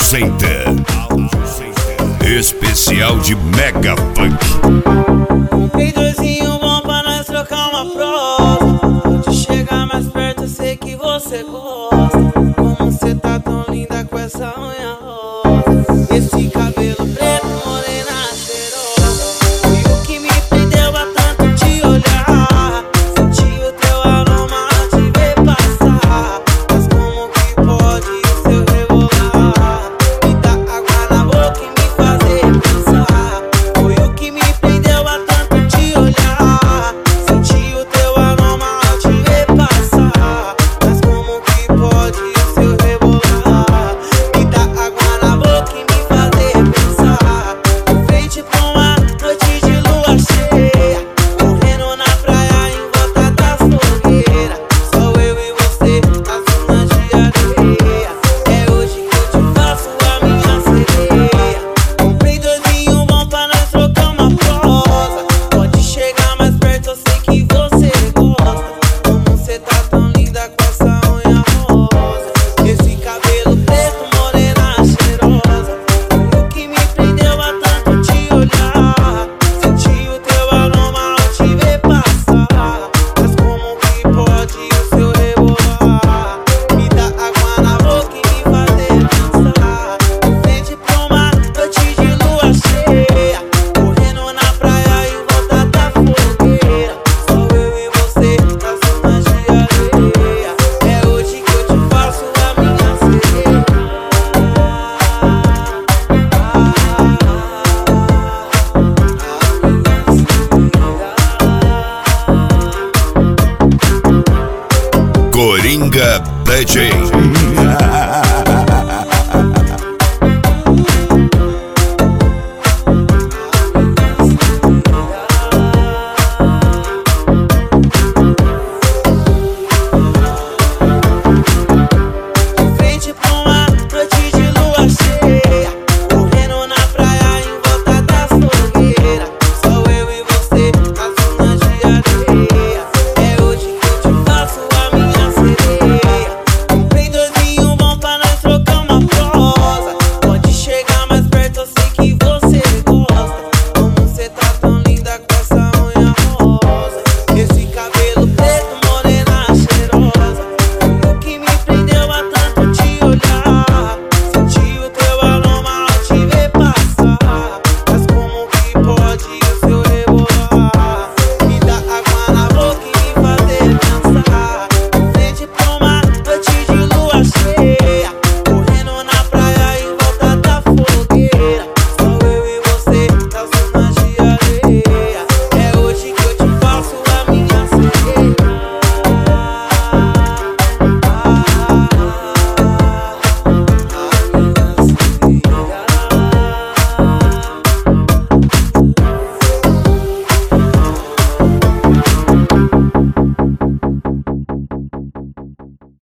apresenta especial de Mega Funk. Comprei doisinho bom pra nós trocar uma prosa. Pode chegar mais perto, eu sei que você gosta. Como cê tá tão linda com essa unha rosa, esse cabelo preto, morena cheirosa. Foi o que me prendeu a tanto te olhar. Senti o teu aroma a te ver passar. Mas como que pode o seu rebolar me dar água na boca e me fazer pensar? Foi o que me prendeu a tanto te olhar. Senti o teu aroma a te ver passar. Mas como que pode o seu rebolar me dar água na boca e me fazer pensar? De frente pra uma noite de lua cheia, correndo na praia em volta das fogueiras. Só eu e você nas dunas de areia. É hoje que eu te faço a minha sereia. Comprei doisinho bom pra nós trocar uma prosa. Pode chegar mais perto, eu sei que você gosta. Como cê tá tão linda com essa unha rosa, esse cabelo preto, morena cheirosa. Foi o que me prendeu a tanto te olhar. Senti o teu aroma ao te ver passar. Mas como que pode o seu rebolar me dar água na boca e me fazer pensar? De frente pra uma noite de lua cheia, correndo na praia em volta da fogueira. Só eu e você nas dunas de areia. É hoje que eu te faço a minha sereia. Coringa DJ.